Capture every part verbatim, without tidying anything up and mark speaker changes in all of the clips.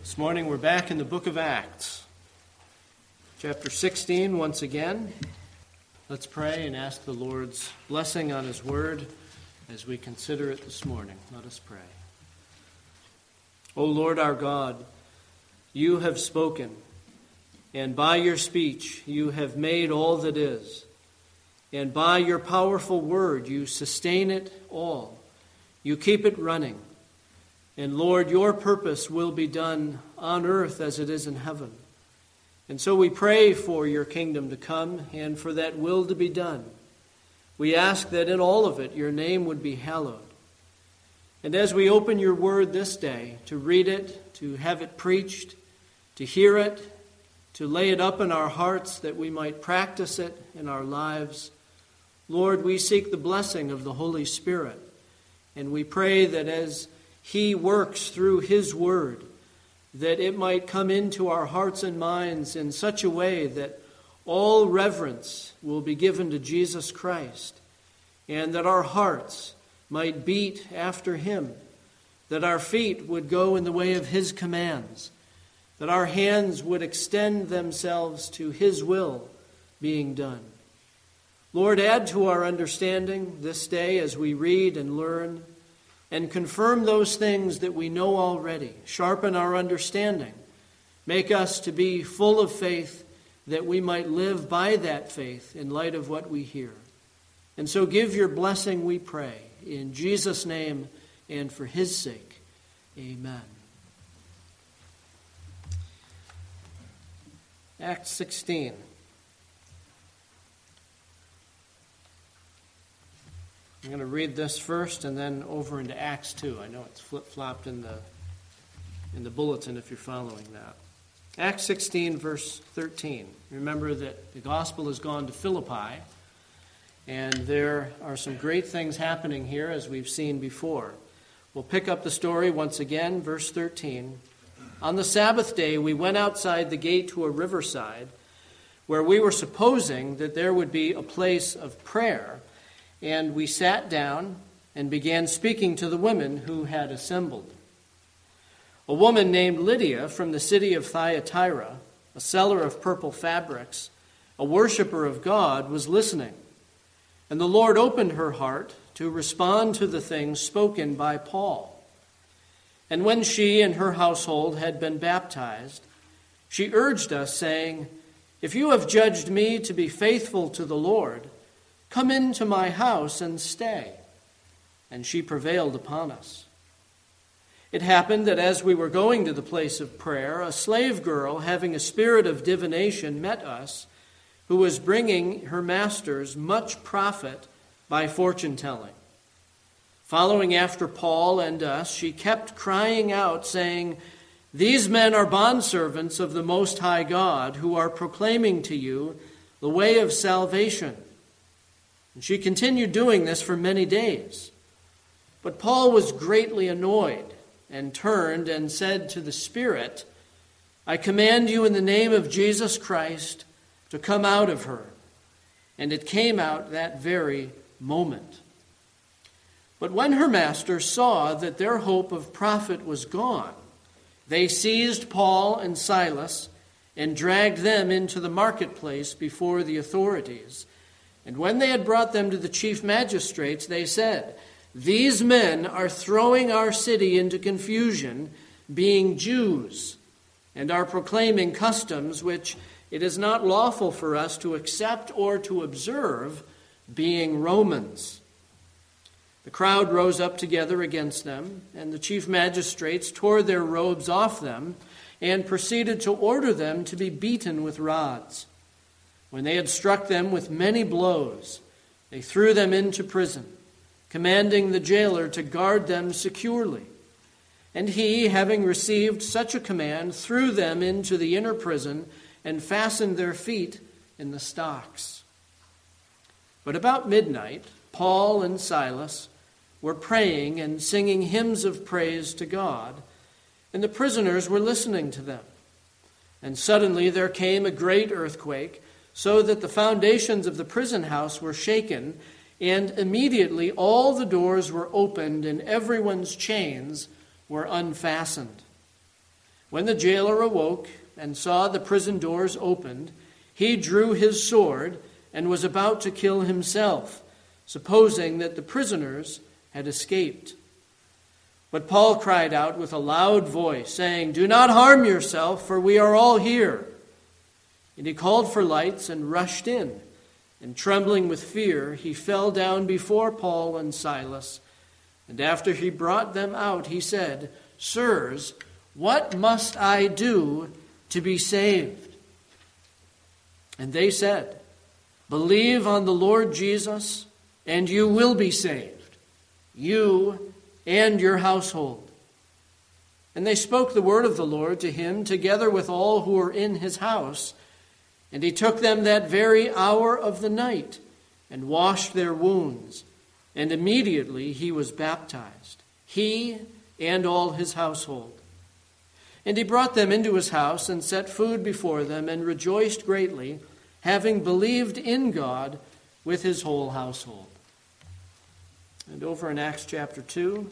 Speaker 1: This morning we're back in the book of Acts, chapter sixteen once again. Let's pray and ask the Lord's blessing on His word as we consider it this morning. Let us pray. O Lord our God, you have spoken, and by your speech you have made all that is, and by your powerful word you sustain it all. You keep it running. And Lord, your purpose will be done on earth as it is in heaven. And so we pray for your kingdom to come and for that will to be done. We ask that in all of it your name would be hallowed. And as we open your word this day, to read it, to have it preached, to hear it, to lay it up in our hearts that we might practice it in our lives, Lord, we seek the blessing of the Holy Spirit. And we pray that as He works through His word, that it might come into our hearts and minds in such a way that all reverence will be given to Jesus Christ, and that our hearts might beat after Him, that our feet would go in the way of His commands, that our hands would extend themselves to His will being done. Lord, add to our understanding this day as we read and learn, and confirm those things that we know already. Sharpen our understanding. Make us to be full of faith that we might live by that faith in light of what we hear. And so give your blessing, we pray, in Jesus' name and for His sake. Amen. Acts sixteen. I'm going to read this first and then over into Acts two. I know it's flip-flopped in the in the bulletin if you're following that. Acts sixteen, verse thirteen. Remember that the gospel has gone to Philippi, and there are some great things happening here as we've seen before. We'll pick up the story once again, verse thirteen. On the Sabbath day, we went outside the gate to a riverside where we were supposing that there would be a place of prayer. And we sat down and began speaking to the women who had assembled. A woman named Lydia from the city of Thyatira, a seller of purple fabrics, a worshiper of God, was listening. And the Lord opened her heart to respond to the things spoken by Paul. And when she and her household had been baptized, she urged us, saying, "If you have judged me to be faithful to the Lord, come into my house and stay." And she prevailed upon us. It happened that as we were going to the place of prayer, a slave girl having a spirit of divination met us, who was bringing her masters much profit by fortune-telling. Following after Paul and us, she kept crying out, saying, "These men are bondservants of the Most High God, who are proclaiming to you the way of salvation." And she continued doing this for many days. But Paul was greatly annoyed and turned and said to the Spirit, "I command you in the name of Jesus Christ to come out of her." And it came out that very moment. But when her masters saw that their hope of profit was gone, they seized Paul and Silas and dragged them into the marketplace before the authorities. And when they had brought them to the chief magistrates, they said, "These men are throwing our city into confusion, being Jews, and are proclaiming customs which it is not lawful for us to accept or to observe, being Romans." The crowd rose up together against them, and the chief magistrates tore their robes off them and proceeded to order them to be beaten with rods. When they had struck them with many blows, they threw them into prison, commanding the jailer to guard them securely. And he, having received such a command, threw them into the inner prison and fastened their feet in the stocks. But about midnight, Paul and Silas were praying and singing hymns of praise to God, and the prisoners were listening to them. And suddenly there came a great earthquake, so that the foundations of the prison house were shaken, and immediately all the doors were opened and everyone's chains were unfastened. When the jailer awoke and saw the prison doors opened, he drew his sword and was about to kill himself, supposing that the prisoners had escaped. But Paul cried out with a loud voice, saying, "Do not harm yourself, for we are all here." And he called for lights and rushed in. And trembling with fear, he fell down before Paul and Silas. And after he brought them out, he said, "Sirs, what must I do to be saved?" And they said, "Believe on the Lord Jesus, and you will be saved, you and your household." And they spoke the word of the Lord to him, together with all who were in his house. And he took them that very hour of the night, and washed their wounds. And immediately he was baptized, he and all his household. And he brought them into his house, and set food before them, and rejoiced greatly, having believed in God with his whole household. And over in Acts chapter two,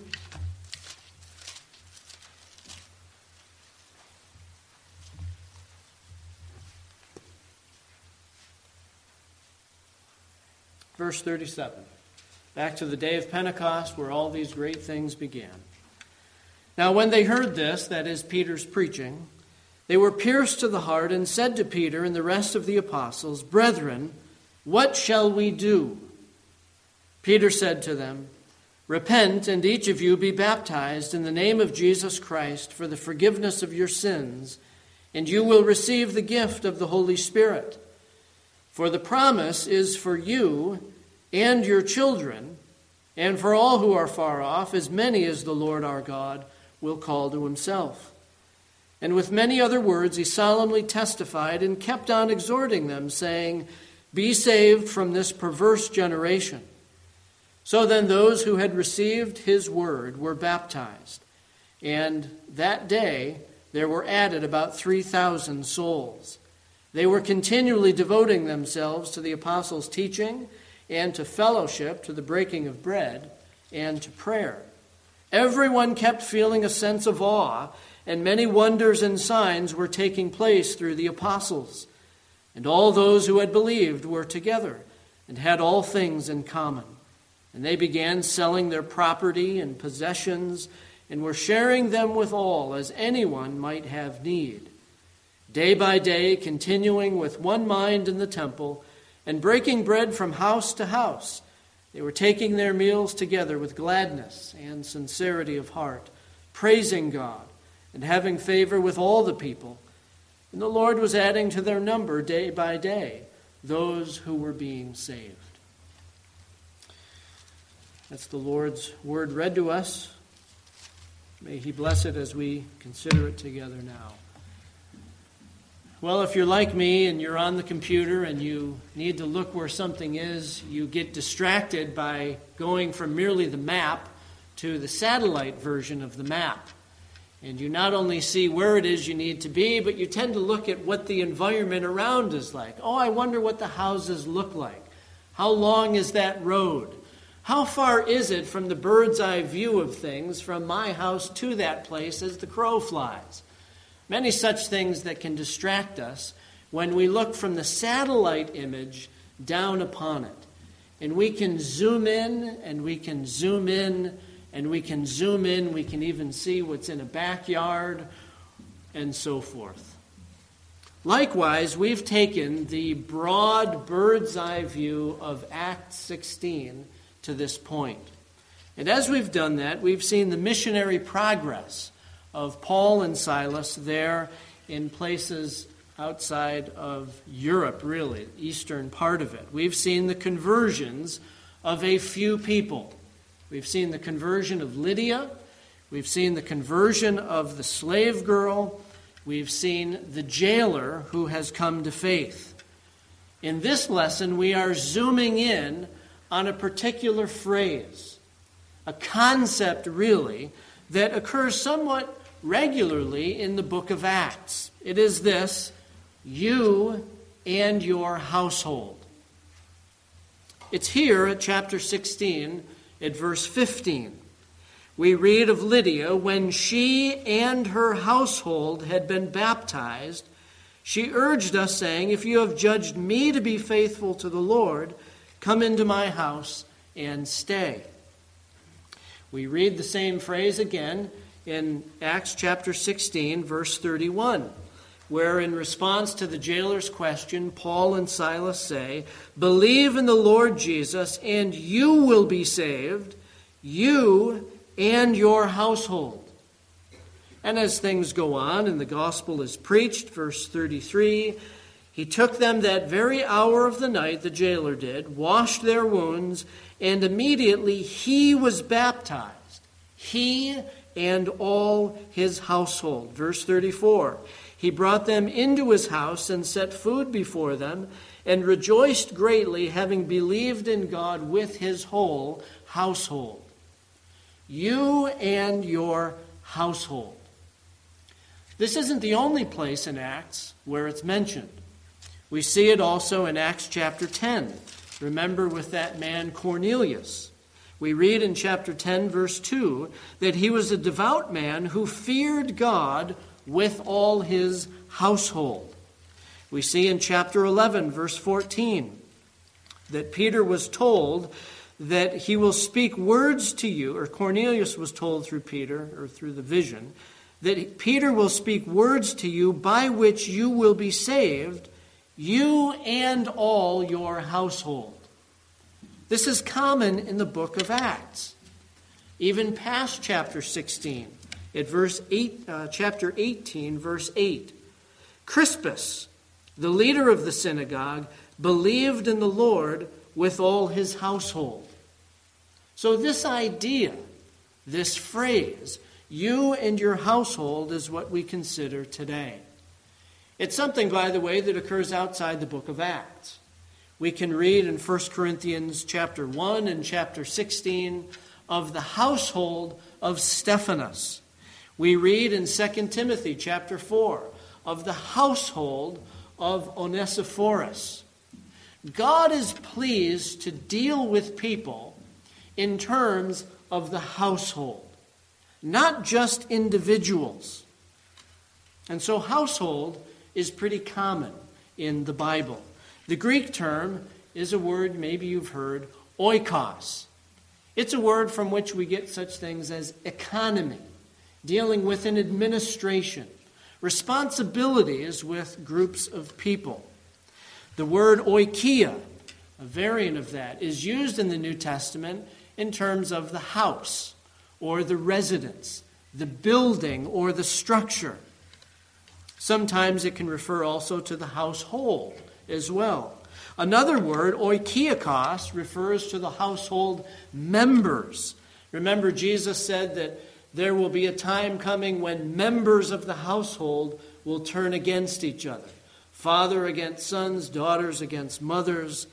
Speaker 1: verse thirty-seven. Back to the day of Pentecost, where all these great things began. Now when they heard this, that is Peter's preaching, they were pierced to the heart, and said to Peter and the rest of the apostles, "Brethren, what shall we do?" Peter said to them, "Repent, and each of you be baptized in the name of Jesus Christ for the forgiveness of your sins, and you will receive the gift of the Holy Spirit. For the promise is for you and your children, and for all who are far off, as many as the Lord our God will call to himself." And with many other words he solemnly testified, and kept on exhorting them, saying, "Be saved from this perverse generation." So then those who had received his word were baptized, and that day there were added about three thousand souls. They were continually devoting themselves to the apostles' teaching, and to fellowship, to the breaking of bread, and to prayer. Everyone kept feeling a sense of awe, and many wonders and signs were taking place through the apostles. And all those who had believed were together, and had all things in common. And they began selling their property and possessions, and were sharing them with all, as anyone might have need. Day by day, continuing with one mind in the temple, and breaking bread from house to house, they were taking their meals together with gladness and sincerity of heart, praising God, and having favor with all the people. And the Lord was adding to their number day by day those who were being saved. That's the Lord's word read to us. May he bless it as we consider it together now. Well, if you're like me and you're on the computer and you need to look where something is, you get distracted by going from merely the map to the satellite version of the map. And you not only see where it is you need to be, but you tend to look at what the environment around is like. Oh, I wonder what the houses look like. How long is that road? How far is it from the bird's eye view of things from my house to that place as the crow flies? Many such things that can distract us when we look from the satellite image down upon it. And we can zoom in, and we can zoom in, and we can zoom in. We can even see what's in a backyard, and so forth. Likewise, we've taken the broad bird's eye view of Acts sixteen to this point. And as we've done that, we've seen the missionary progress of Paul and Silas there in places outside of Europe, really, the eastern part of it. We've seen the conversions of a few people. We've seen the conversion of Lydia. We've seen the conversion of the slave girl. We've seen the jailer who has come to faith. In this lesson, we are zooming in on a particular phrase, a concept, really, that occurs somewhat regularly in the book of Acts. It is this: you and your household. It's here at chapter sixteen, at verse fifteen, we read of Lydia, when she and her household had been baptized, she urged us, saying, if you have judged me to be faithful to the Lord, come into my house and stay. We read the same phrase again in Acts chapter sixteen, verse thirty-one, where in response to the jailer's question, Paul and Silas say, believe in the Lord Jesus, and you will be saved, you and your household. And as things go on and the gospel is preached, verse thirty-three, he took them that very hour of the night, the jailer did, washed their wounds, and immediately he was baptized, he and all his household. Verse thirty-four, he brought them into his house and set food before them, and rejoiced greatly, having believed in God with his whole household. You and your household. This isn't the only place in Acts where it's mentioned. We see it also in Acts chapter ten. Remember with that man Cornelius. We read in chapter ten, verse two, that he was a devout man who feared God with all his household. We see in chapter eleven, verse fourteen, that Peter was told that he will speak words to you, or Cornelius was told through Peter, or through the vision, that Peter will speak words to you by which you will be saved, you and all your household. This is common in the book of Acts. Even past chapter sixteen, at verse eight, uh, chapter eighteen, verse eight. Crispus, the leader of the synagogue, believed in the Lord with all his household. So this idea, this phrase, you and your household, is what we consider today. It's something, by the way, that occurs outside the book of Acts. We can read in First Corinthians chapter one and chapter sixteen of the household of Stephanas. We read in Second Timothy chapter four of the household of Onesiphorus. God is pleased to deal with people in terms of the household, not just individuals. And so household is pretty common in the Bible. The Greek term is a word maybe you've heard, oikos. It's a word from which we get such things as economy, dealing with an administration, responsibilities with groups of people. The word oikia, a variant of that, is used in the New Testament in terms of the house or the residence, the building or the structure. Sometimes it can refer also to the household as well. Another word, oikiakos, refers to the household members. Remember, Jesus said that there will be a time coming when members of the household will turn against each other. Father against sons, daughters against mothers.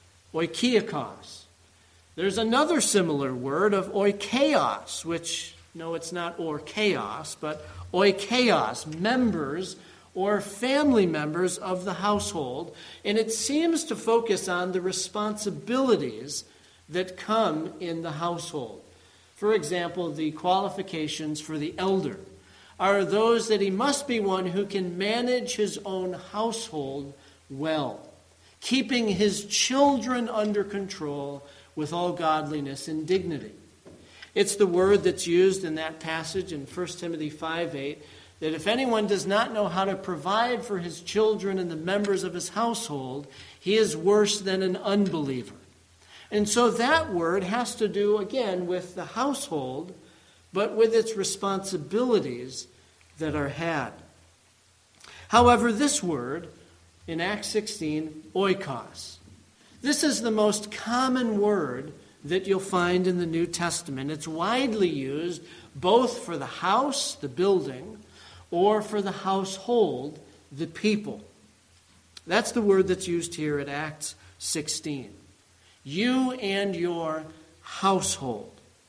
Speaker 1: Oikiakos. There's another similar word of oikeos, which, no, it's not or chaos, but oikeos, members or family members of the household. And it seems to focus on the responsibilities that come in the household. For example, the qualifications for the elder are those that he must be one who can manage his own household well, keeping his children under control with all godliness and dignity. It's the word that's used in that passage in First Timothy five eight, that if anyone does not know how to provide for his children and the members of his household, he is worse than an unbeliever. And so that word has to do, again, with the household, but with its responsibilities that are had. However, this word, in Acts sixteen, oikos, this is the most common word that you'll find in the New Testament. It's widely used both for the house, the building, or for the household, the people. That's the word that's used here at Acts sixteen. You and your household.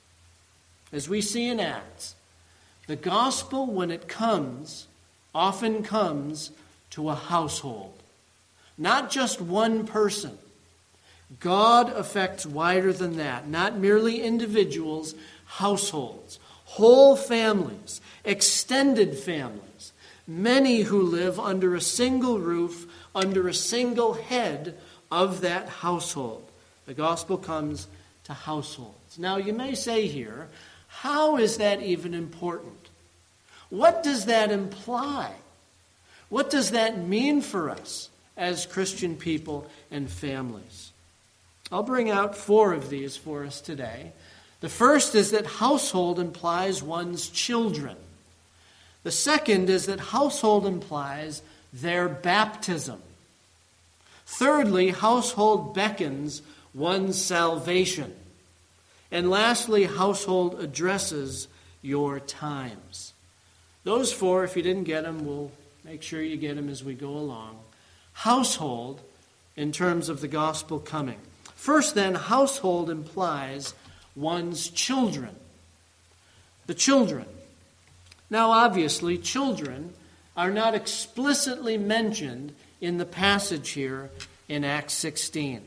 Speaker 1: As we see in Acts, the gospel, when it comes, often comes to a household. Not just one person. God affects wider than that. Not merely individuals, households. whole families, extended families, many who live under a single roof, under a single head of that household. The gospel comes to households. Now, you may say here, how is that even important? What does that imply? What does that mean for us as Christian people and families? I'll bring out four of these for us today. The first is that household implies one's children. The second is that household implies their baptism. Thirdly, household beckons one's salvation. And lastly, household addresses your times. Those four, if you didn't get them, we'll make sure you get them as we go along. Household, in terms of the gospel coming. First then, household implies one's children. The children. Now, obviously, children are not explicitly mentioned in the passage here in Acts sixteen.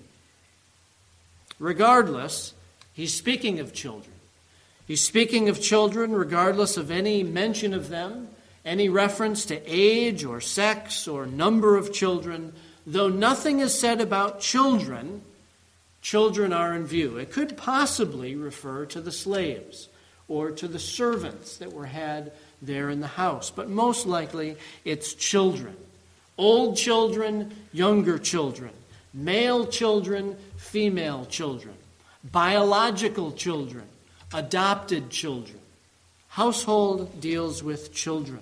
Speaker 1: Regardless, he's speaking of children. He's speaking of children regardless of any mention of them, any reference to age or sex or number of children. Though nothing is said about children, children are in view. It could possibly refer to the slaves or to the servants that were had there in the house, but most likely it's children. Old children, younger children, male children, female children, biological children, adopted children. Household deals with children.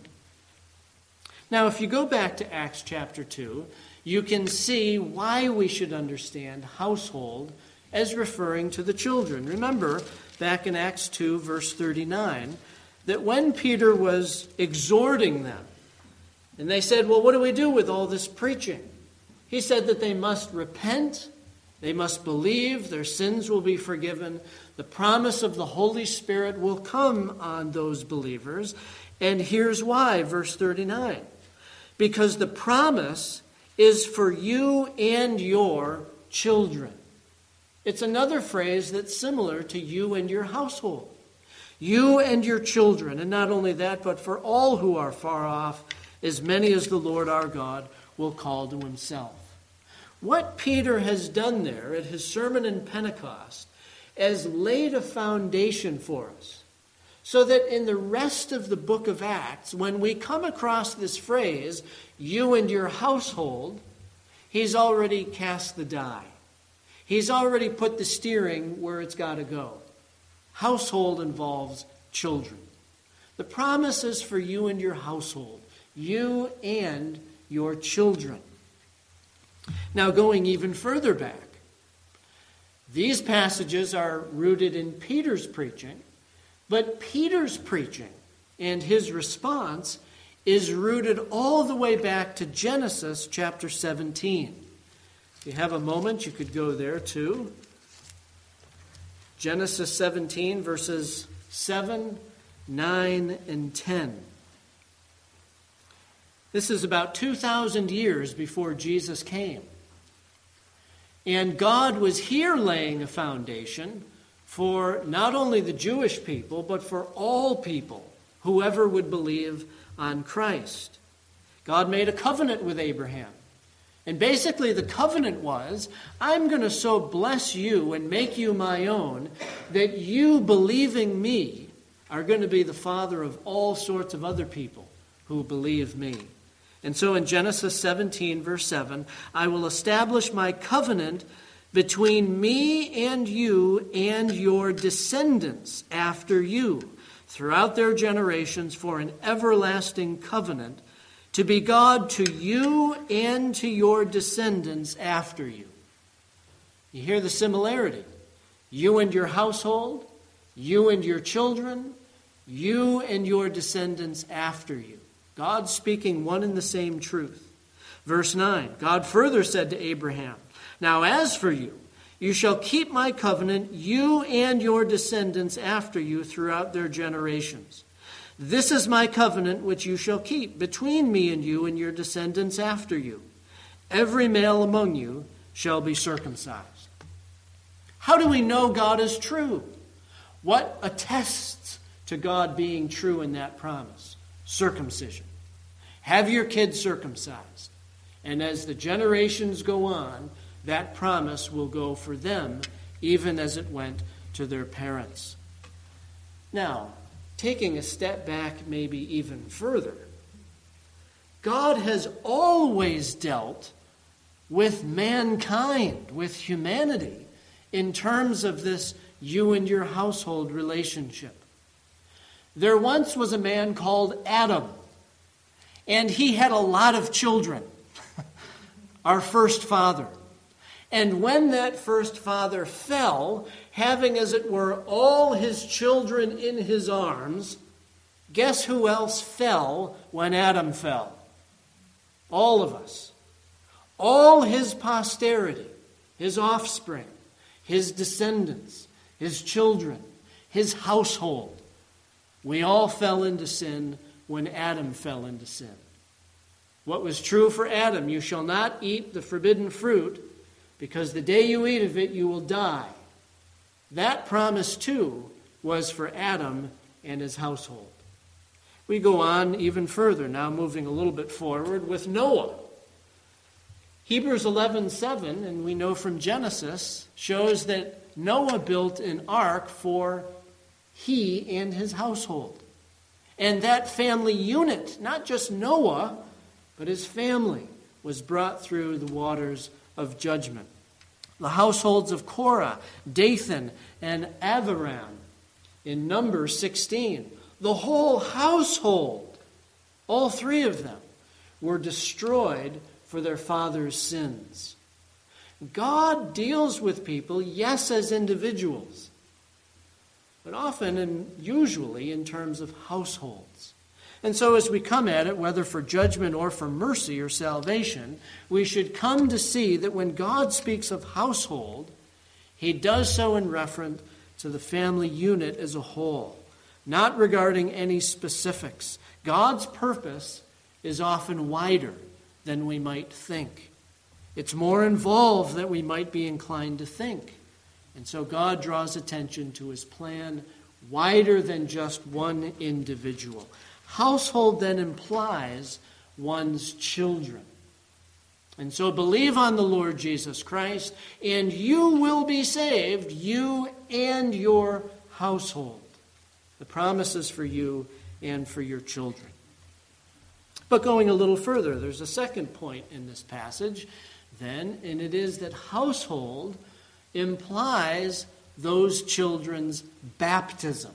Speaker 1: Now, if you go back to Acts chapter two, you can see why we should understand household as referring to the children. Remember, back in Acts two, verse thirty-nine, that when Peter was exhorting them, and they said, well, what do we do with all this preaching? He said that they must repent, they must believe, their sins will be forgiven, the promise of the Holy Spirit will come on those believers. And here's why, verse thirty-nine. Because the promise is for you and your children. It's another phrase that's similar to you and your household. You and your children, and not only that, but for all who are far off, as many as the Lord our God will call to himself. What Peter has done there at his sermon in Pentecost has laid a foundation for us, so that in the rest of the book of Acts, when we come across this phrase, you and your household, he's already cast the die. He's already put the steering where it's got to go. Household involves children. The promise is for you and your household, you and your children. Now, going even further back, these passages are rooted in Peter's preaching, but Peter's preaching and his response is rooted all the way back to Genesis chapter seventeen. If you have a moment, you could go there too. Genesis seventeen, verses seven, nine, and ten. This is about two thousand years before Jesus came. And God was here laying a foundation for not only the Jewish people, but for all people, whoever would believe on Christ. God made a covenant with Abraham. And basically the covenant was, I'm going to so bless you and make you my own that you, believing me, are going to be the father of all sorts of other people who believe me. And so in Genesis seventeen, verse seven, I will establish my covenant between me and you and your descendants after you, throughout their generations, for an everlasting covenant, to be God to you and to your descendants after you. You hear the similarity. You and your household, you and your children, you and your descendants after you. God speaking one and the same truth. Verse nine, God further said to Abraham, now as for you, you shall keep my covenant, you and your descendants after you throughout their generations. This is my covenant which you shall keep between me and you and your descendants after you. Every male among you shall be circumcised. How do we know God is true? What attests to God being true in that promise. Circumcision. Have your kids circumcised. And as the generations go on, that promise will go for them, even as it went to their parents. Now, taking a step back maybe even further, God has always dealt with mankind, with humanity, in terms of this you and your household relationship. There once was a man called Adam, and he had a lot of children, our first father. And when that first father fell, having, as it were, all his children in his arms, guess who else fell when Adam fell? All of us. All his posterity, his offspring, his descendants, his children, his household. We all fell into sin when Adam fell into sin. What was true for Adam, you shall not eat the forbidden fruit, because the day you eat of it, you will die. That promise, too, was for Adam and his household. We go on even further, now moving a little bit forward with Noah. Hebrews eleven seven, and we know from Genesis, shows that Noah built an ark for he and his household. And that family unit, not just Noah, but his family, was brought through the waters of judgment. The households of Korah, Dathan, and Abiram in Numbers sixteen. The whole household, all three of them, were destroyed for their father's sins. God deals with people, yes, as individuals, but often and usually in terms of households. And so as we come at it, whether for judgment or for mercy or salvation, we should come to see that when God speaks of household, he does so in reference to the family unit as a whole, not regarding any specifics. God's purpose is often wider than we might think. It's more involved than we might be inclined to think. And so God draws attention to his plan wider than just one individual. Household then implies one's children. And so believe on the Lord Jesus Christ, and you will be saved, you and your household. The promise is for you and for your children. But going a little further, there's a second point in this passage then, and it is that household implies those children's baptism.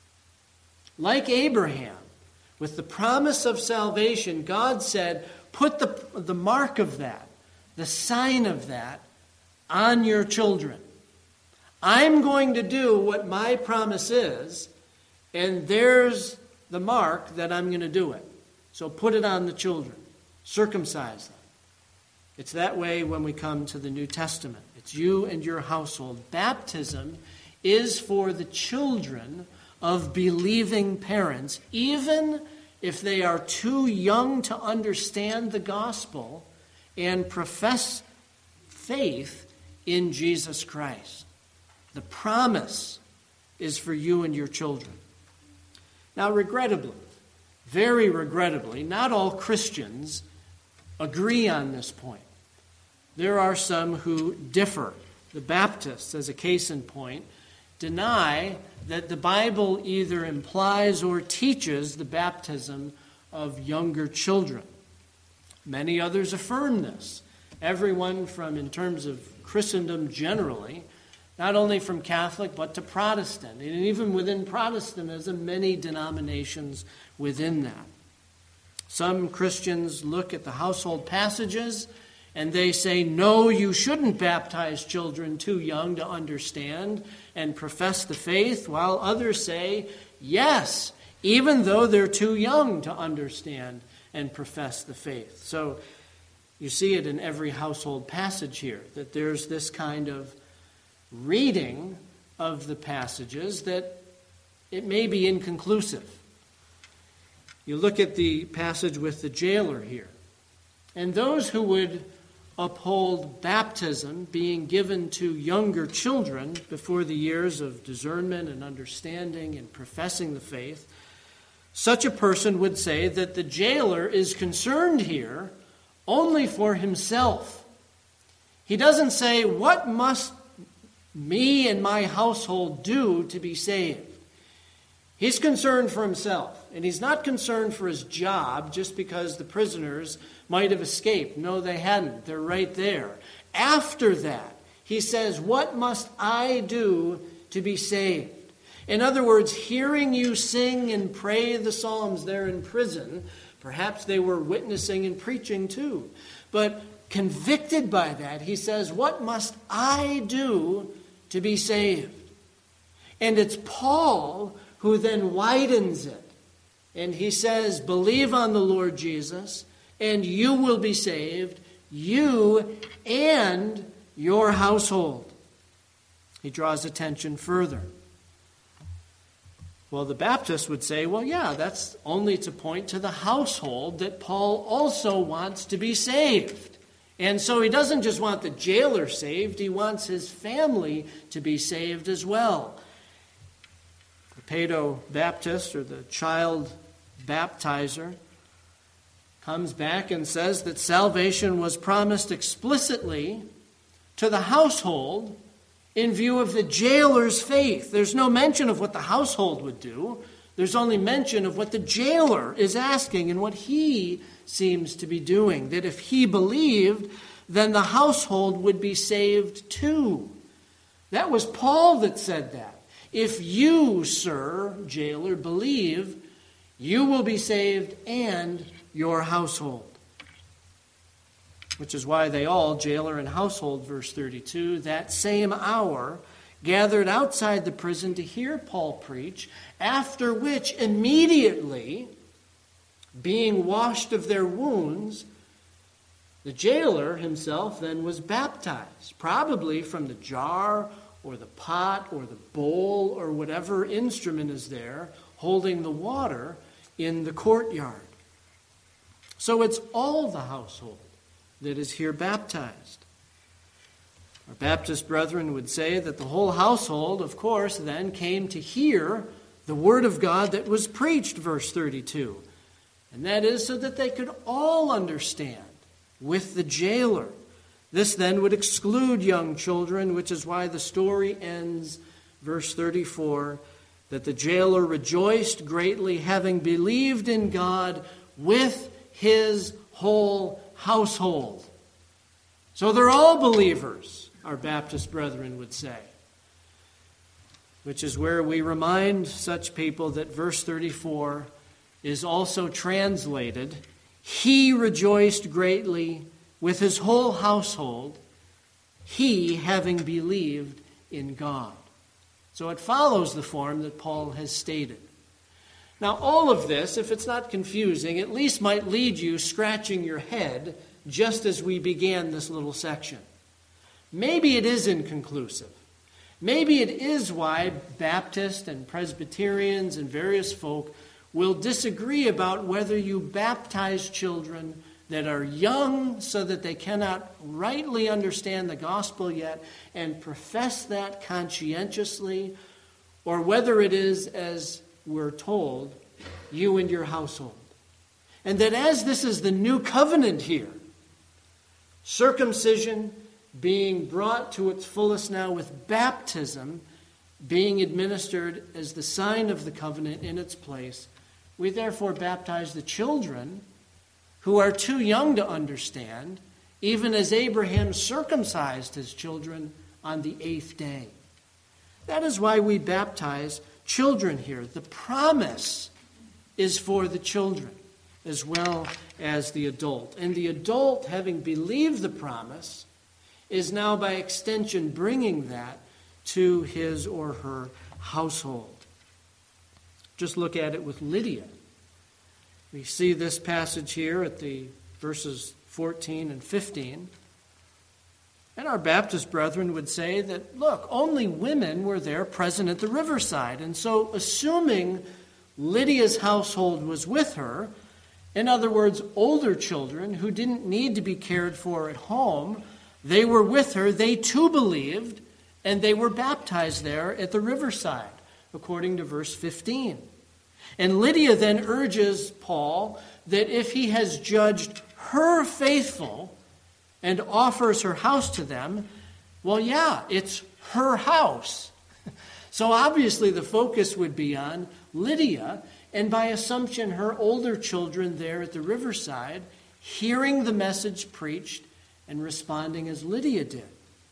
Speaker 1: Like Abraham, with the promise of salvation, God said, put the, the mark of that, the sign of that, on your children. I'm going to do what my promise is, and there's the mark that I'm going to do it. So put it on the children. Circumcise them. It's that way when we come to the New Testament. It's you and your household. Baptism is for the children of believing parents, even if they are too young to understand the gospel and profess faith in Jesus Christ. The promise is for you and your children. Now, regrettably, very regrettably, not all Christians agree on this point. There are some who differ. The Baptists, as a case in point, deny that the Bible either implies or teaches the baptism of younger children. Many others affirm this. Everyone from, in terms of Christendom generally, not only from Catholic but to Protestant. And even within Protestantism, many denominations within that. Some Christians look at the household passages and they say, no, you shouldn't baptize children too young to understand and profess the faith, while others say, yes, even though they're too young to understand and profess the faith. So you see it in every household passage here, that there's this kind of reading of the passages that it may be inconclusive. You look at the passage with the jailer here, and those who would uphold baptism being given to younger children before the years of discernment and understanding and professing the faith, such a person would say that the jailer is concerned here only for himself. He doesn't say, what must me and my household do to be saved? He's concerned for himself, and he's not concerned for his job just because the prisoners might have escaped. No, they hadn't. They're right there. After that, he says, what must I do to be saved? In other words, hearing you sing and pray the Psalms there in prison, perhaps they were witnessing and preaching too, but convicted by that, he says, what must I do to be saved? And it's Paul who then widens it. And he says, believe on the Lord Jesus, and you will be saved, you and your household. He draws attention further. Well, the Baptist would say, well, yeah, that's only to point to the household that Paul also wants to be saved. And so he doesn't just want the jailer saved, he wants his family to be saved as well. The Paedo Baptist, or the child baptizer, comes back and says that salvation was promised explicitly to the household in view of the jailer's faith. There's no mention of what the household would do. There's only mention of what the jailer is asking and what he seems to be doing. That if he believed, then the household would be saved too. That was Paul that said that. If you, sir, jailer, believe, you will be saved and your household. Which is why they all, jailer and household, verse thirty-two, that same hour gathered outside the prison to hear Paul preach, after which immediately, being washed of their wounds, the jailer himself then was baptized, probably from the jar or the pot or the bowl or whatever instrument is there holding the water in the courtyard. So it's all the household that is here baptized. Our Baptist brethren would say that the whole household, of course, then came to hear the word of God that was preached, verse thirty-two. And that is so that they could all understand with the jailer. This then would exclude young children, which is why the story ends, verse thirty-four, that the jailer rejoiced greatly, having believed in God with his whole household. So they're all believers, our Baptist brethren would say. Which is where we remind such people that verse thirty-four is also translated, he rejoiced greatly with his whole household, he having believed in God. So it follows the form that Paul has stated. Now, all of this, if it's not confusing, at least might lead you scratching your head just as we began this little section. Maybe it is inconclusive. Maybe it is why Baptists and Presbyterians and various folk will disagree about whether you baptize children that are young so that they cannot rightly understand the gospel yet and profess that conscientiously, or whether it is, as we're told, you and your household. And that as this is the new covenant here, circumcision being brought to its fullest now with baptism being administered as the sign of the covenant in its place, we therefore baptize the children who are too young to understand, even as Abraham circumcised his children on the eighth day. That is why we baptize children here. The promise is for the children as well as the adult. And the adult, having believed the promise, is now by extension bringing that to his or her household. Just look at it with Lydia. We see this passage here at the verses fourteen and fifteen. And our Baptist brethren would say that, look, only women were there present at the riverside. And so assuming Lydia's household was with her, In other words, older children who didn't need to be cared for at home, they were with her, they too believed, and they were baptized there at the riverside, according to verse fifteen. And Lydia then urges Paul that if he has judged her faithful and offers her house to them, well, yeah, it's her house. So obviously the focus would be on Lydia, and by assumption, her older children there at the riverside, hearing the message preached and responding as Lydia did.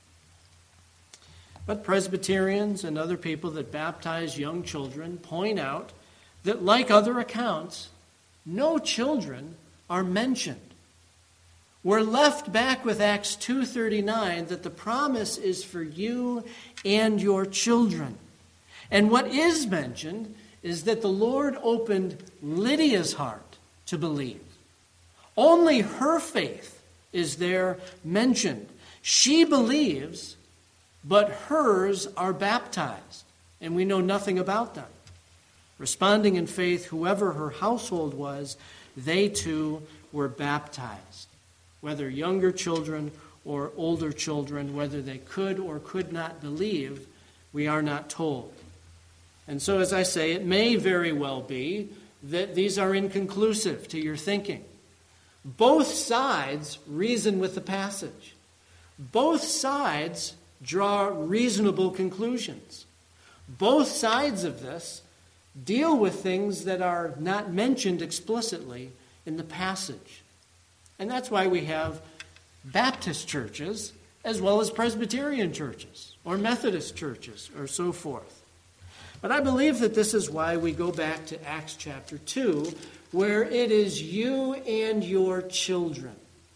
Speaker 1: But Presbyterians and other people that baptize young children point out that, like other accounts, no children are mentioned. We're left back with Acts two thirty-nine that the promise is for you and your children. And what is mentioned is that the Lord opened Lydia's heart to believe. Only her faith is there mentioned. She believes, but hers are baptized, and we know nothing about them. Responding in faith, whoever her household was, they too were baptized. Whether younger children or older children, whether they could or could not believe, we are not told. And so, as I say, it may very well be that these are inconclusive to your thinking. Both sides reason with the passage. Both sides draw reasonable conclusions. Both sides of this deal with things that are not mentioned explicitly in the passage. And that's why we have Baptist churches as well as Presbyterian churches or Methodist churches or so forth. But I believe that this is why we go back to Acts chapter two, where it is you and your children.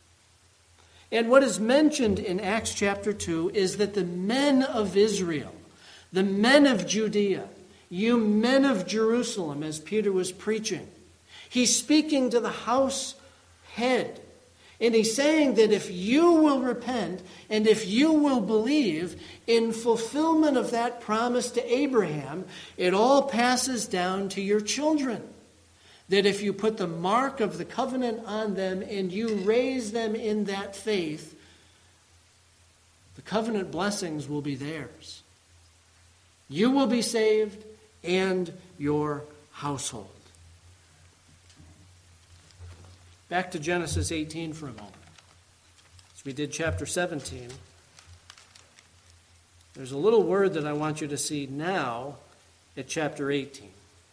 Speaker 1: And what is mentioned in Acts chapter two is that the men of Israel, the men of Judea, you men of Jerusalem, as Peter was preaching, he's speaking to the house head. And he's saying that if you will repent and if you will believe in fulfillment of that promise to Abraham, it all passes down to your children. That if you put the mark of the covenant on them and you raise them in that faith, the covenant blessings will be theirs. You will be saved and your household. Back to Genesis eighteen for a moment. As we did chapter seventeen, there's a little word that I want you to see now at chapter eighteen.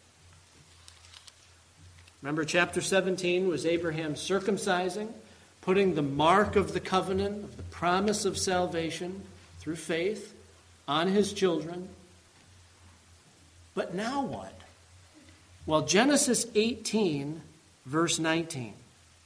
Speaker 1: Remember, chapter seventeen was Abraham circumcising, putting the mark of the covenant, of the promise of salvation through faith on his children. But now what? Well, Genesis eighteen, verse nineteen.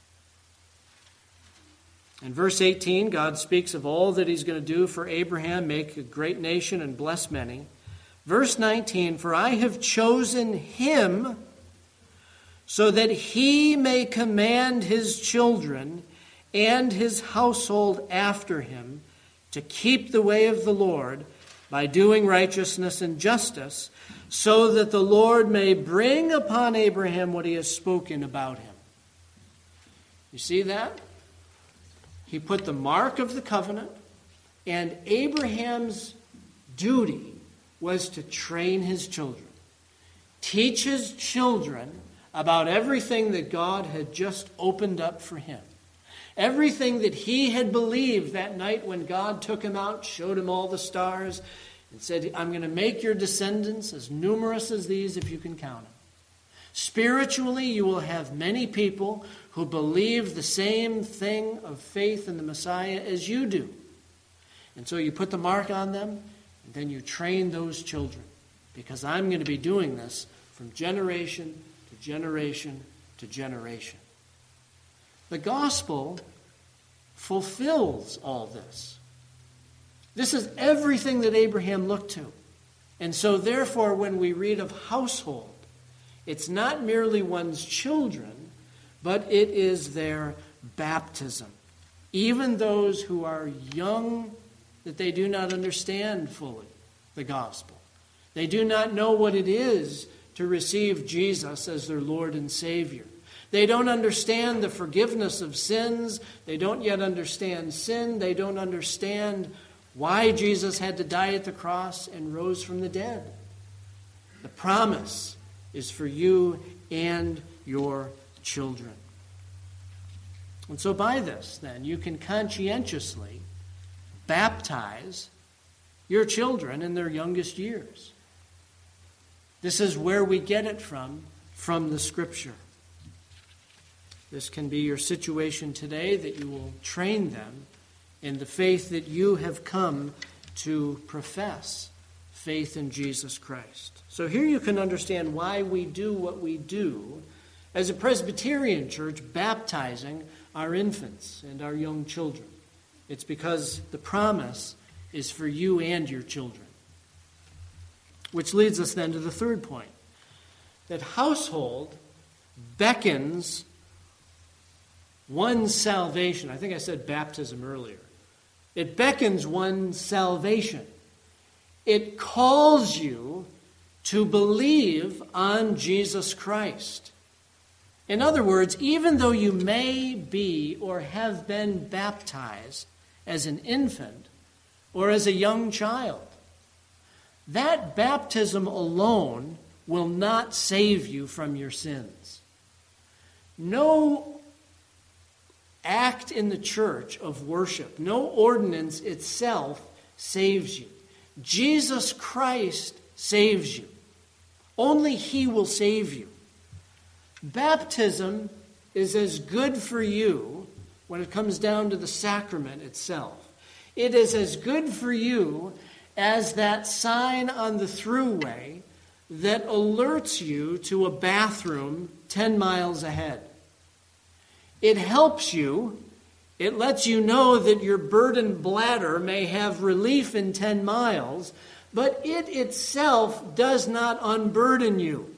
Speaker 1: In verse eighteen, God speaks of all that he's going to do for Abraham, make a great nation and bless many. Verse nineteen, for I have chosen him so that he may command his children and his household after him to keep the way of the Lord by doing righteousness and justice, so that the Lord may bring upon Abraham what he has spoken about him. You see that? He put the mark of the covenant, and Abraham's duty was to train his children. Teach his children about everything that God had just opened up for him. Everything that he had believed that night when God took him out, showed him all the stars, and said, I'm going to make your descendants as numerous as these if you can count them. Spiritually, you will have many people who believe the same thing of faith in the Messiah as you do. And so you put the mark on them, and then you train those children. Because I'm going to be doing this from generation to generation to generation. The gospel fulfills all this. This is everything that Abraham looked to. And so therefore, when we read of household, it's not merely one's children, but it is their baptism. Even those who are young, that they do not understand fully the gospel. They do not know what it is to receive Jesus as their Lord and Savior. They don't understand the forgiveness of sins. They don't yet understand sin. They don't understand why Jesus had to die at the cross and rose from the dead. The promise is for you and your children. And so by this, then, you can conscientiously baptize your children in their youngest years. This is where we get it from, from the Scripture. This can be your situation today, that you will train them in the faith that you have come to profess, faith in Jesus Christ. So here you can understand why we do what we do as a Presbyterian church, baptizing our infants and our young children. It's because the promise is for you and your children. Which leads us then to the third point, that household beckons one's salvation. I think I said baptism earlier. It beckons one's salvation. It calls you to believe on Jesus Christ. In other words, even though you may be or have been baptized as an infant or as a young child, that baptism alone will not save you from your sins. No act in the church of worship, no ordinance itself saves you. Jesus Christ saves you. Only He will save you. Baptism is as good for you when it comes down to the sacrament itself. It is as good for you as that sign on the thruway that alerts you to a bathroom ten miles ahead. It helps you. It lets you know that your burdened bladder may have relief in ten miles, but it itself does not unburden you.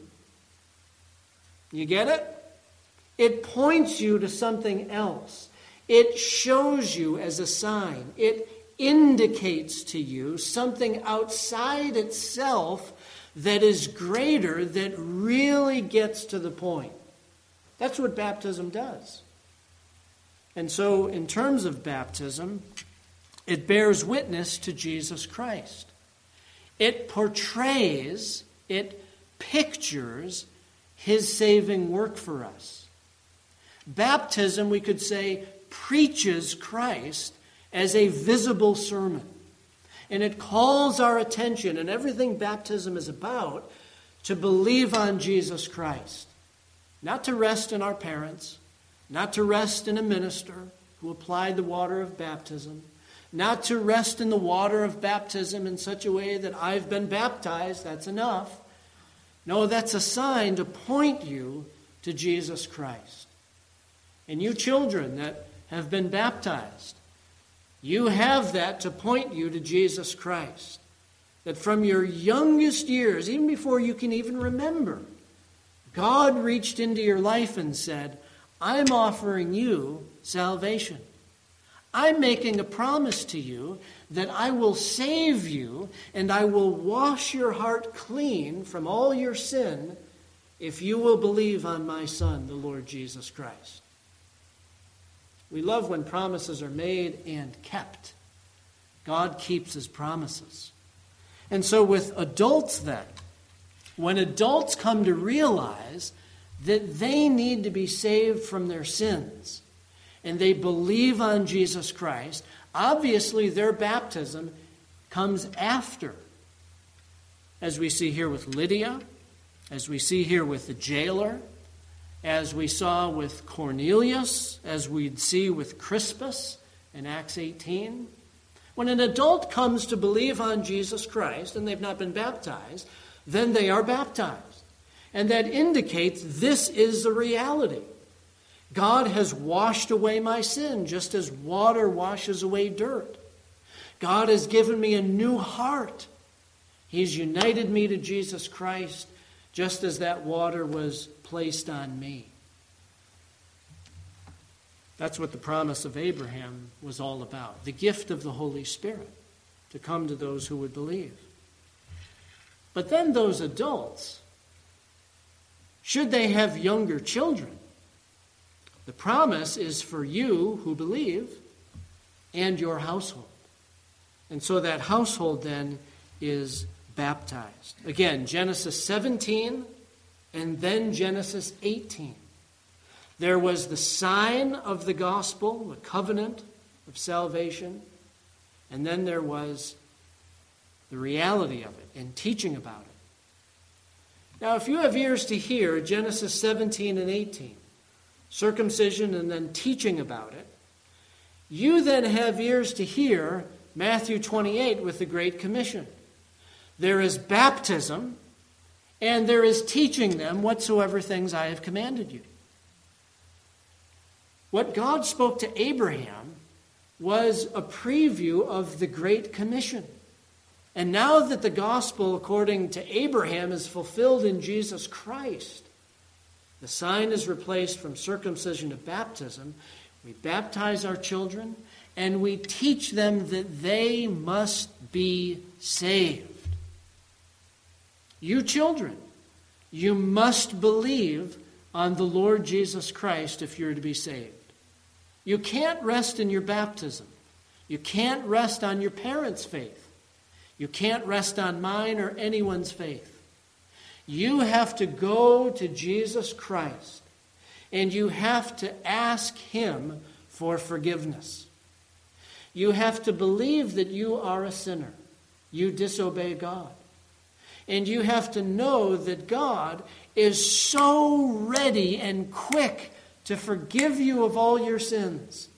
Speaker 1: You get it? It points you to something else. It shows you as a sign. It indicates to you something outside itself that is greater, that really gets to the point. That's what baptism does. And so, in terms of baptism, it bears witness to Jesus Christ. It portrays, it pictures His saving work for us. Baptism, we could say, preaches Christ as a visible sermon. And it calls our attention, and everything baptism is about, to believe on Jesus Christ. Not to rest in our parents, not to rest in a minister who applied the water of baptism, not to rest in the water of baptism in such a way that I've been baptized, that's enough. No, that's a sign to point you to Jesus Christ. And you children that have been baptized, you have that to point you to Jesus Christ. That from your youngest years, even before you can even remember, God reached into your life and said, I'm offering you salvation. I'm making a promise to you that I will save you and I will wash your heart clean from all your sin if you will believe on my Son, the Lord Jesus Christ. We love when promises are made and kept. God keeps His promises. And so with adults then, when adults come to realize that they need to be saved from their sins, and they believe on Jesus Christ, obviously their baptism comes after. As we see here with Lydia, as we see here with the jailer, as we saw with Cornelius, as we'd see with Crispus in Acts eighteen. When an adult comes to believe on Jesus Christ and they've not been baptized, then they are baptized. And that indicates this is the reality. God has washed away my sin just as water washes away dirt. God has given me a new heart. He's united me to Jesus Christ just as that water was placed on me. That's what the promise of Abraham was all about. The gift of the Holy Spirit to come to those who would believe. But then those adults, should they have younger children, The promise is for you who believe and your household. And so that household then is baptized. Again, Genesis seventeen and then Genesis eighteen. There was the sign of the gospel, the covenant of salvation, and then there was the reality of it and teaching about it. Now, if you have ears to hear, Genesis seventeen and eighteen, circumcision and then teaching about it, you then have ears to hear Matthew twenty-eight with the Great Commission. There is baptism, and there is teaching them whatsoever things I have commanded you. What God spoke to Abraham was a preview of the Great Commission. And now that the gospel, according to Abraham, is fulfilled in Jesus Christ, the sign is replaced from circumcision to baptism. We baptize our children, and we teach them that they must be saved. You children, you must believe on the Lord Jesus Christ if you're to be saved. You can't rest in your baptism. You can't rest on your parents' faith. You can't rest on mine or anyone's faith. You have to go to Jesus Christ, and you have to ask Him for forgiveness. You have to believe that you are a sinner. You disobey God. And you have to know that God is so ready and quick to forgive you of all your sins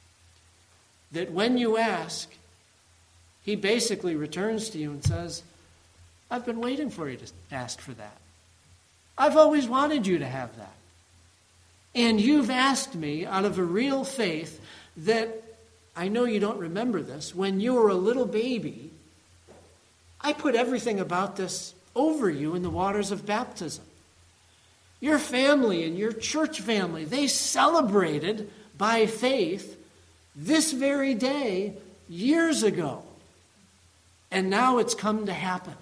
Speaker 1: that when you ask, He basically returns to you and says, I've been waiting for you to ask for that. I've always wanted you to have that. And you've asked me out of a real faith that, I know you don't remember this, when you were a little baby, I put everything about this over you in the waters of baptism. Your family and your church family, they celebrated by faith this very day years ago. And now it's come to happen.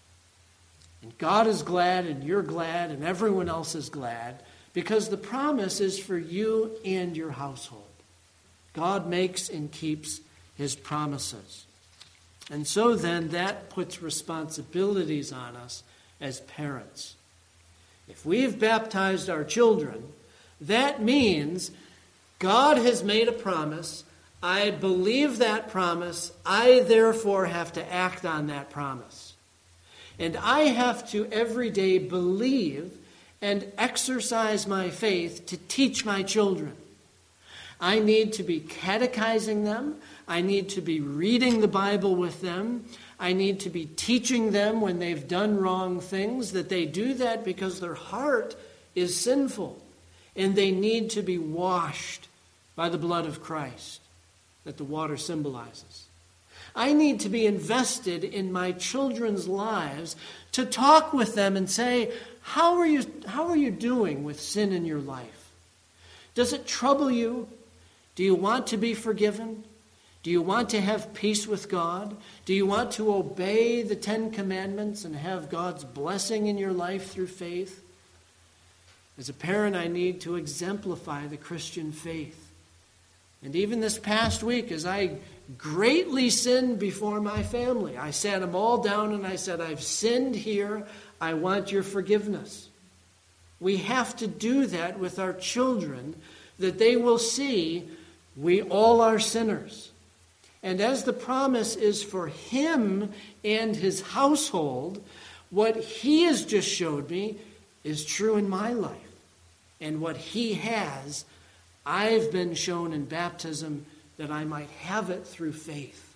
Speaker 1: And God is glad, and you're glad, and everyone else is glad, because the promise is for you and your household. God makes and keeps His promises. And so then that puts responsibilities on us as parents. If we've baptized our children, that means God has made a promise. I believe that promise. I therefore have to act on that promise. And I have to every day believe and exercise my faith to teach my children. I need to be catechizing them. I need to be reading the Bible with them. I need to be teaching them when they've done wrong things, that they do that because their heart is sinful and they need to be washed by the blood of Christ that the water symbolizes. I need to be invested in my children's lives to talk with them and say, how are you, how are you doing with sin in your life? Does it trouble you? Do you want to be forgiven? Do you want to have peace with God? Do you want to obey the Ten Commandments and have God's blessing in your life through faith? As a parent, I need to exemplify the Christian faith. And even this past week, as I greatly sinned before my family, I sat them all down and I said, I've sinned here. I want your forgiveness. We have to do that with our children, that they will see we all are sinners. And as the promise is for him and his household, what he has just showed me is true in my life. And what he has, I've been shown in baptism that I might have it through faith.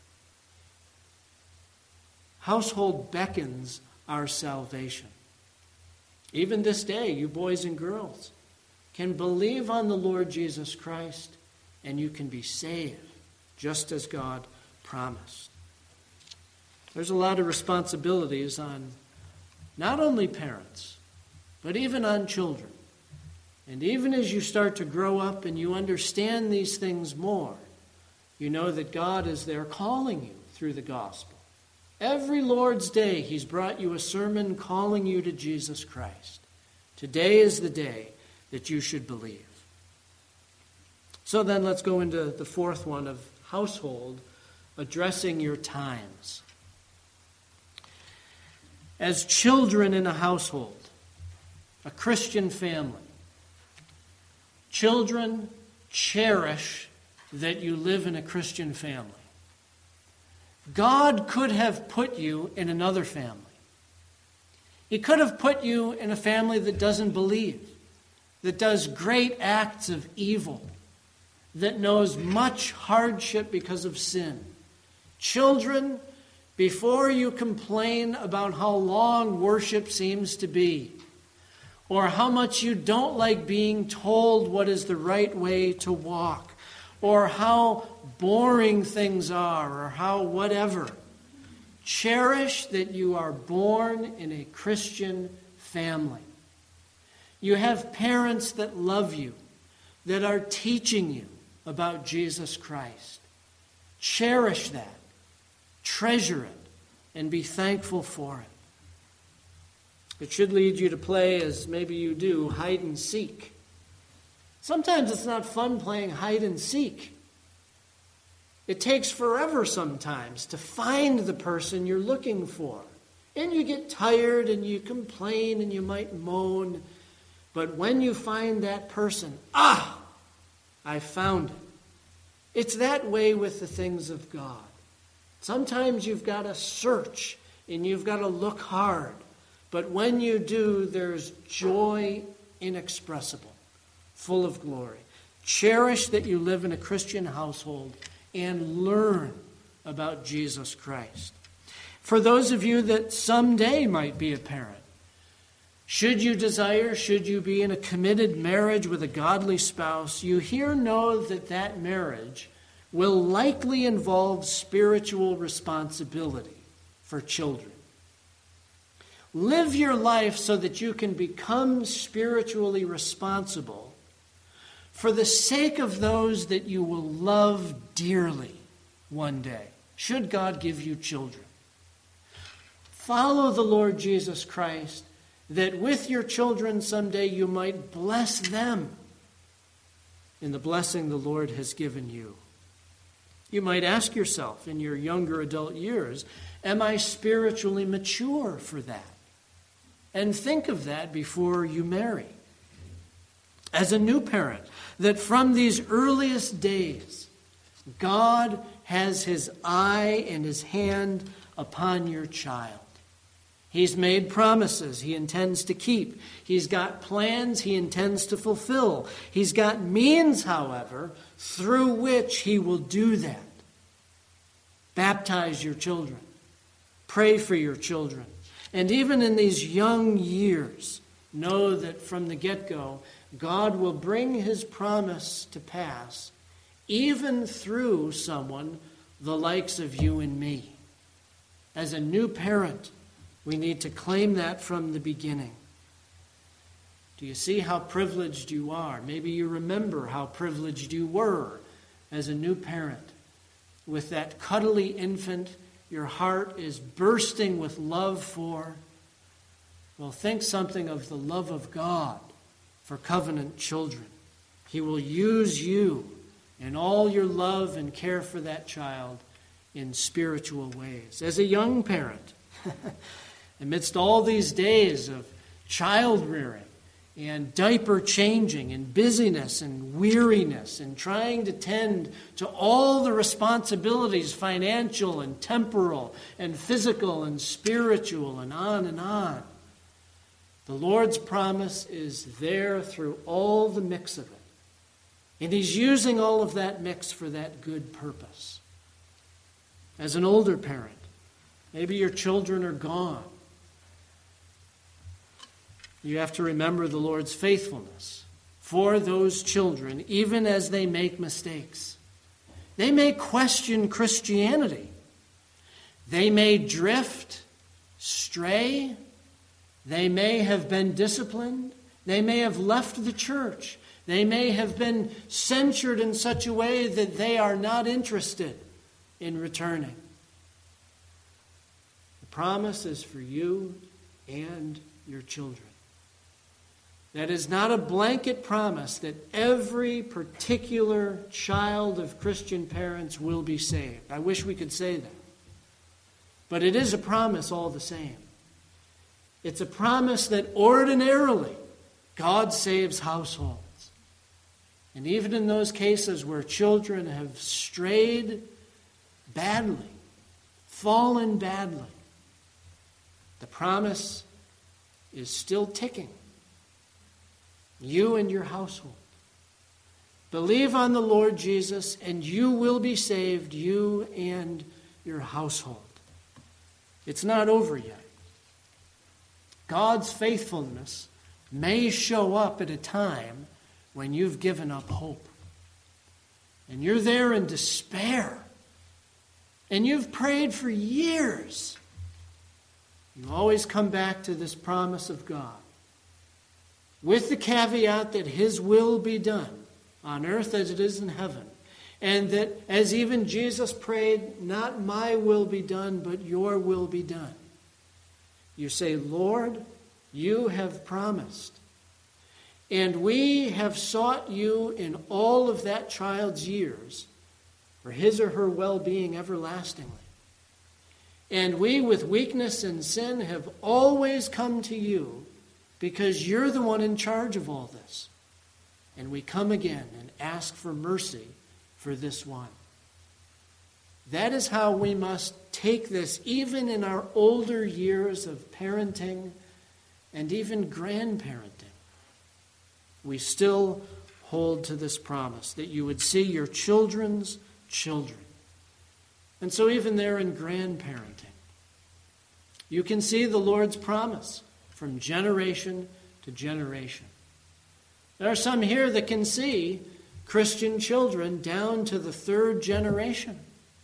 Speaker 1: Household beckons our salvation. Even this day, you boys and girls can believe on the Lord Jesus Christ and you can be saved, just as God promised. There's a lot of responsibilities on not only parents, but even on children. And even as you start to grow up and you understand these things more, you know that God is there calling you through the gospel. Every Lord's Day, He's brought you a sermon calling you to Jesus Christ. Today is the day that you should believe. So then let's go into the fourth one of household, addressing your times. As children in a household, a Christian family, children cherish that you live in a Christian family. God could have put you in another family. He could have put you in a family that doesn't believe, that does great acts of evil, that knows much hardship because of sin. Children, before you complain about how long worship seems to be, or how much you don't like being told what is the right way to walk, or how boring things are, or how whatever, cherish that you are born in a Christian family. You have parents that love you, that are teaching you about Jesus Christ. Cherish that, treasure it, and be thankful for it. It should lead you to play, as maybe you do, hide and seek. Sometimes it's not fun playing hide and seek. It takes forever sometimes to find the person you're looking for. And you get tired and you complain and you might moan. But when you find that person, ah, I found it. It's that way with the things of God. Sometimes you've got to search and you've got to look hard. But when you do, there's joy inexpressible, full of glory. Cherish that you live in a Christian household and learn about Jesus Christ. For those of you that someday might be a parent, should you desire, should you be in a committed marriage with a godly spouse, you here know that that marriage will likely involve spiritual responsibility for children. Live your life so that you can become spiritually responsible for the sake of those that you will love dearly one day, should God give you children. Follow the Lord Jesus Christ, that with your children someday you might bless them in the blessing the Lord has given you. You might ask yourself in your younger adult years, am I spiritually mature for that? And think of that before you marry. As a new parent, that from these earliest days, God has his eye and his hand upon your child. He's made promises he intends to keep. He's got plans he intends to fulfill. He's got means, however, through which he will do that. Baptize your children. Pray for your children. And even in these young years, know that from the get-go, God will bring his promise to pass, even through someone the likes of you and me. As a new parent, we need to claim that from the beginning. Do you see how privileged you are? Maybe you remember how privileged you were as a new parent. With that cuddly infant your heart is bursting with love for. Well, think something of the love of God for covenant children. He will use you in all your love and care for that child in spiritual ways. As a young parent, amidst all these days of child rearing and diaper changing and busyness and weariness and trying to tend to all the responsibilities, financial and temporal and physical and spiritual and on and on, the Lord's promise is there through all the mix of it. And he's using all of that mix for that good purpose. As an older parent, maybe your children are gone. You have to remember the Lord's faithfulness for those children, even as they make mistakes. They may question Christianity. They may drift, stray. They may have been disciplined. They may have left the church. They may have been censured in such a way that they are not interested in returning. The promise is for you and your children. That is not a blanket promise that every particular child of Christian parents will be saved. I wish we could say that. But it is a promise all the same. It's a promise that ordinarily God saves households. And even in those cases where children have strayed badly, fallen badly, the promise is still ticking. You and your household. Believe on the Lord Jesus and you will be saved, you and your household. It's not over yet. God's faithfulness may show up at a time when you've given up hope. And you're there in despair. And you've prayed for years. You always come back to this promise of God, with the caveat that His will be done on earth as it is in heaven. And that, as even Jesus prayed, not my will be done, but your will be done. You say, Lord, you have promised. And we have sought you in all of that child's years for his or her well-being everlastingly. And we, with weakness and sin, have always come to you because you're the one in charge of all this. And we come again and ask for mercy for this one. That is how we must take this, even in our older years of parenting and even grandparenting. We still hold to this promise that you would see your children's children. And so even there in grandparenting, you can see the Lord's promise from generation to generation. There are some here that can see Christian children down to the third generation.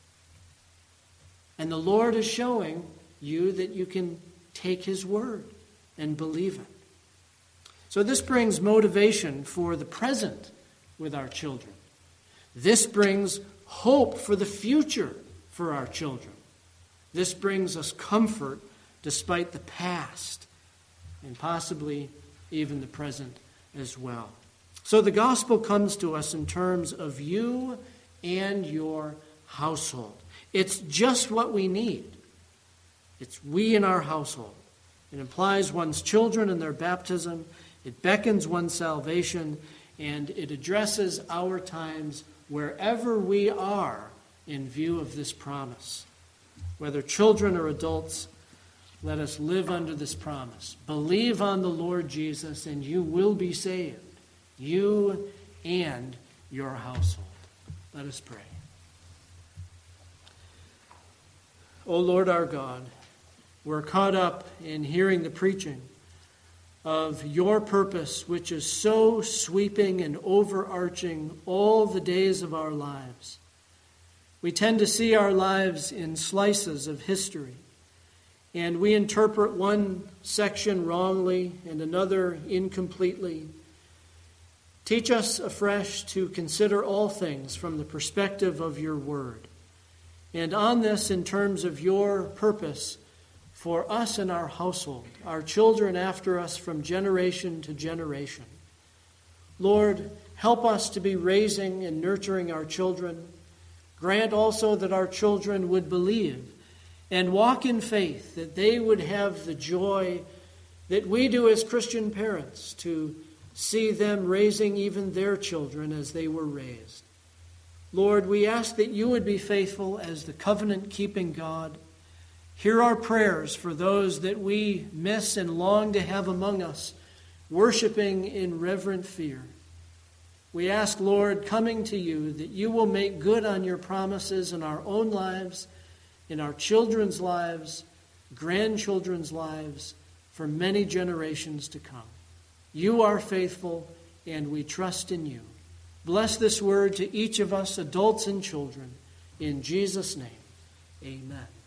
Speaker 1: And the Lord is showing you that you can take His word and believe it. So this brings motivation for the present with our children. This brings hope for the future for our children. This brings us comfort despite the past and possibly even the present as well. So the gospel comes to us in terms of you and your household. It's just what we need. It's we in our household. It implies one's children and their baptism. It beckons one's salvation. And it addresses our times wherever we are in view of this promise. Whether children or adults, let us live under this promise. Believe on the Lord Jesus and you will be saved. You and your household. Let us pray. O Lord our God, we're caught up in hearing the preaching of your purpose, which is so sweeping and overarching all the days of our lives. We tend to see our lives in slices of history, and we interpret one section wrongly and another incompletely. Teach us afresh to consider all things from the perspective of your word. And on this, in terms of your purpose for us and our household, our children after us from generation to generation. Lord, help us to be raising and nurturing our children. Grant also that our children would believe and walk in faith, that they would have the joy that we do as Christian parents to see them raising even their children as they were raised. Lord, we ask that you would be faithful as the covenant-keeping God. Hear our prayers for those that we miss and long to have among us, worshiping in reverent fear. We ask, Lord, coming to you, that you will make good on your promises in our own lives, in our children's lives, grandchildren's lives, for many generations to come. You are faithful, and we trust in you. Bless this word to each of us, adults and children. In Jesus' name, amen.